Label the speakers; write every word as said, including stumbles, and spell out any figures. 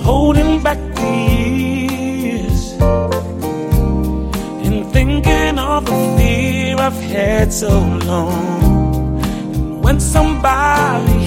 Speaker 1: holding back the years and thinking of the fear I've had so long. And when somebody